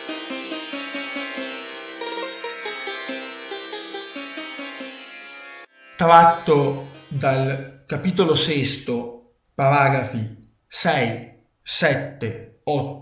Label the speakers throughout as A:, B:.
A: Tratto dal capitolo 6, paragrafi 6, 7,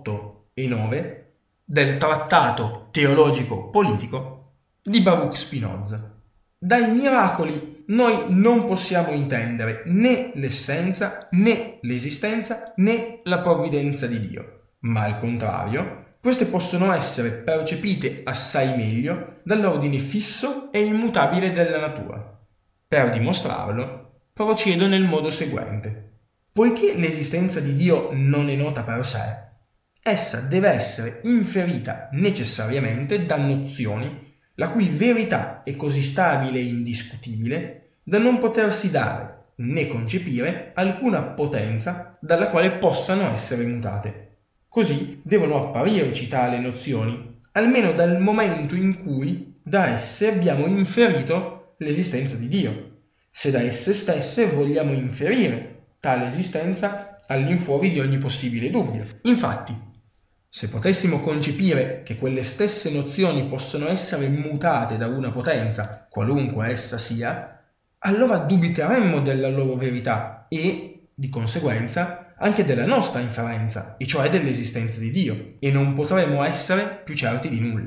A: 8 e 9 del Trattato teologico-politico di Baruch Spinoza. Dai miracoli noi non possiamo intendere né l'essenza, né l'esistenza, né la provvidenza di Dio, ma al contrario, queste possono essere percepite assai meglio dall'ordine fisso e immutabile della natura. Per dimostrarlo, procedo nel modo seguente. Poiché l'esistenza di Dio non è nota per sé, essa deve essere inferita necessariamente da nozioni la cui verità è così stabile e indiscutibile da non potersi dare né concepire alcuna potenza dalla quale possano essere mutate. Così devono apparirci tali nozioni, almeno dal momento in cui da esse abbiamo inferito l'esistenza di Dio, se da esse stesse vogliamo inferire tale esistenza all'infuori di ogni possibile dubbio. Infatti, se potessimo concepire che quelle stesse nozioni possono essere mutate da una potenza, qualunque essa sia, allora dubiteremmo della loro verità e, di conseguenza, anche della nostra inferenza, e cioè dell'esistenza di Dio, e non potremmo essere più certi di nulla.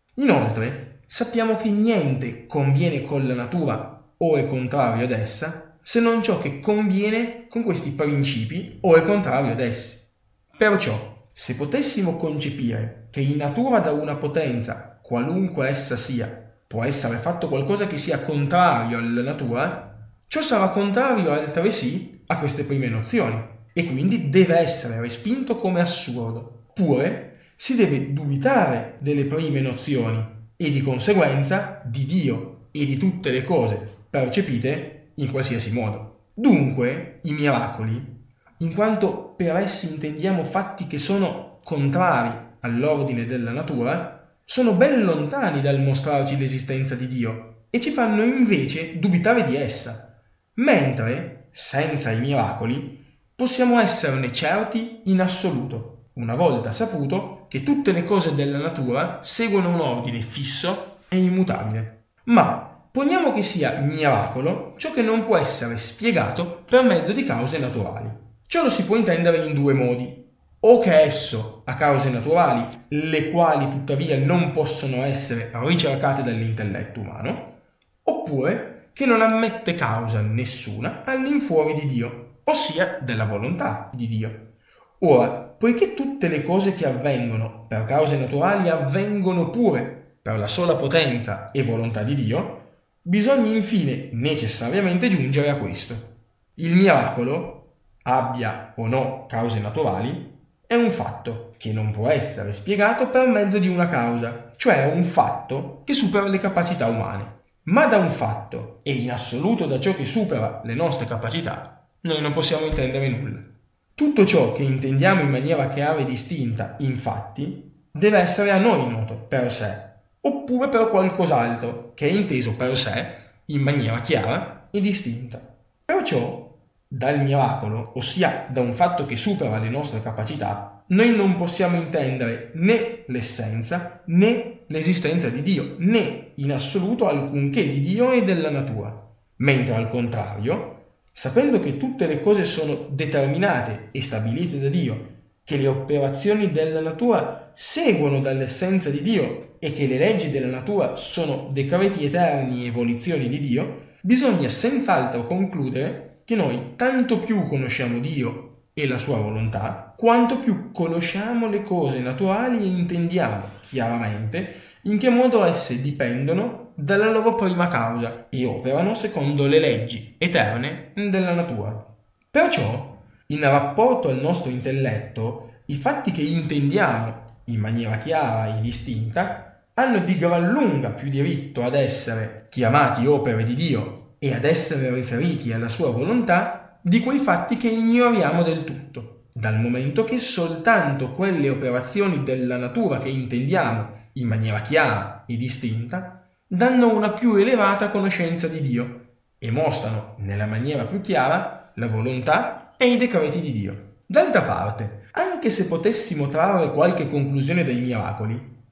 A: Inoltre, sappiamo che niente conviene con la natura o è contrario ad essa, se non ciò che conviene con questi principi o è contrario ad essi. Perciò, se potessimo concepire che in natura da una potenza, qualunque essa sia, può essere fatto qualcosa che sia contrario alla natura, ciò sarà contrario altresì a queste prime nozioni, e quindi deve essere respinto come assurdo. Pure si deve dubitare delle prime nozioni e di conseguenza di Dio e di tutte le cose percepite in qualsiasi modo. Dunque, i miracoli, in quanto per essi intendiamo fatti che sono contrari all'ordine della natura, sono ben lontani dal mostrarci l'esistenza di Dio e ci fanno invece dubitare di essa, mentre, senza i miracoli, possiamo esserne certi in assoluto, una volta saputo che tutte le cose della natura seguono un ordine fisso e immutabile. Ma poniamo che sia miracolo ciò che non può essere spiegato per mezzo di cause naturali. Ciò lo si può intendere in due modi: o che esso ha cause naturali, le quali tuttavia non possono essere ricercate dall'intelletto umano, oppure che non ammette causa nessuna all'infuori di Dio, ossia della volontà di Dio. Ora, poiché tutte le cose che avvengono per cause naturali avvengono pure per la sola potenza e volontà di Dio, bisogna infine necessariamente giungere a questo. Il miracolo, abbia o no cause naturali, è un fatto che non può essere spiegato per mezzo di una causa, cioè un fatto che supera le capacità umane. Ma da un fatto, e in assoluto da ciò che supera le nostre capacità, noi non possiamo intendere nulla. Tutto ciò che intendiamo in maniera chiara e distinta, infatti, deve essere a noi noto per sé, oppure per qualcos'altro che è inteso per sé in maniera chiara e distinta. Perciò, dal miracolo, ossia da un fatto che supera le nostre capacità, noi non possiamo intendere né l'essenza né l'esistenza di Dio, né in assoluto alcunché di Dio e della natura, mentre al contrario, sapendo che tutte le cose sono determinate e stabilite da Dio, che le operazioni della natura seguono dall'essenza di Dio e che le leggi della natura sono decreti eterni e volizioni di Dio, bisogna senz'altro concludere che noi tanto più conosciamo Dio e la sua volontà, quanto più conosciamo le cose naturali e intendiamo chiaramente in che modo esse dipendono dalla loro prima causa e operano secondo le leggi eterne della natura. Perciò, in rapporto al nostro intelletto, i fatti che intendiamo in maniera chiara e distinta hanno di gran lunga più diritto ad essere chiamati opere di Dio e ad essere riferiti alla sua volontà di quei fatti che ignoriamo del tutto, dal momento che soltanto quelle operazioni della natura che intendiamo in maniera chiara e distinta danno una più elevata conoscenza di Dio e mostrano nella maniera più chiara la volontà e i decreti di Dio. D'altra parte, anche se potessimo trarre qualche conclusione dai miracoli,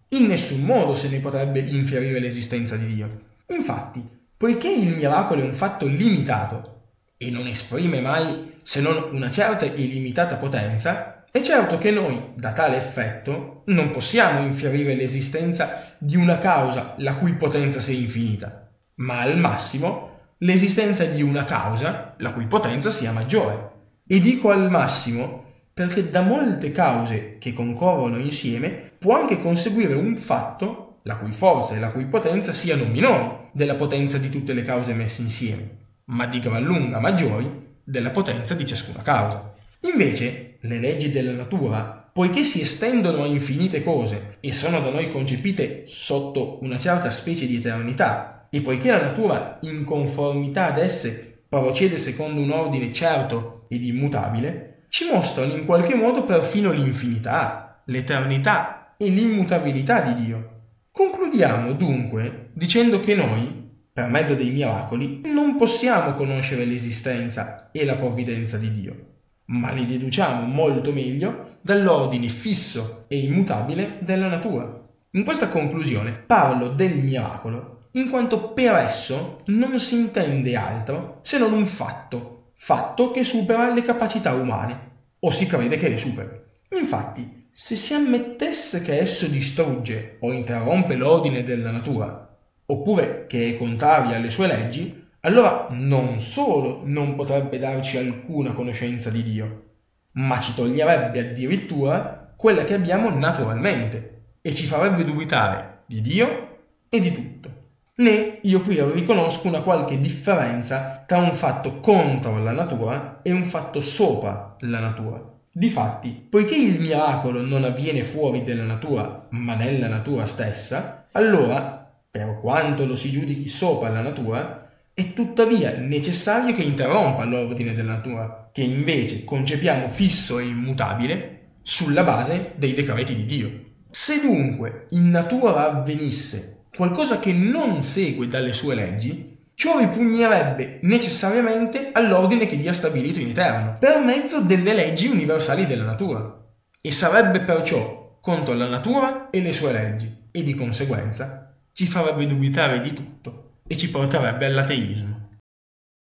A: In nessun modo se ne potrebbe infierire l'esistenza di Dio. Infatti, poiché il miracolo è un fatto limitato e non esprime mai se non una certa e limitata potenza, è certo che noi, da tale effetto, non possiamo infierire l'esistenza di una causa la cui potenza sia infinita, ma al massimo l'esistenza di una causa la cui potenza sia maggiore. E dico al massimo perché da molte cause che concorrono insieme può anche conseguire un fatto la cui forza e la cui potenza siano minori della potenza di tutte le cause messe insieme, ma di gran lunga maggiori della potenza di ciascuna causa. Invece, le leggi della natura, poiché si estendono a infinite cose e sono da noi concepite sotto una certa specie di eternità, e poiché la natura, in conformità ad esse, procede secondo un ordine certo ed immutabile, ci mostrano in qualche modo perfino l'infinità, l'eternità e l'immutabilità di Dio. Concludiamo dunque dicendo che noi, per mezzo dei miracoli, non possiamo conoscere l'esistenza e la provvidenza di Dio, ma li deduciamo molto meglio dall'ordine fisso e immutabile della natura. In questa conclusione parlo del miracolo in quanto per esso non si intende altro se non un fatto che supera le capacità umane, o si crede che le superi. Infatti, se si ammettesse che esso distrugge o interrompe l'ordine della natura, oppure che è contrario alle sue leggi, allora non solo non potrebbe darci alcuna conoscenza di Dio, ma ci toglierebbe addirittura quella che abbiamo naturalmente e ci farebbe dubitare di Dio e di tutto. Né io qui riconosco una qualche differenza tra un fatto contro la natura e un fatto sopra la natura. Difatti, poiché il miracolo non avviene fuori della natura, ma nella natura stessa, allora, per quanto lo si giudichi sopra la natura, è tuttavia necessario che interrompa l'ordine della natura, che invece concepiamo fisso e immutabile sulla base dei decreti di Dio. Se dunque in natura avvenisse qualcosa che non segue dalle sue leggi, ciò ripugnerebbe necessariamente all'ordine che Dio ha stabilito in eterno, per mezzo delle leggi universali della natura, e sarebbe perciò contro la natura e le sue leggi, e di conseguenza ci farebbe dubitare di tutto e ci porterebbe all'ateismo.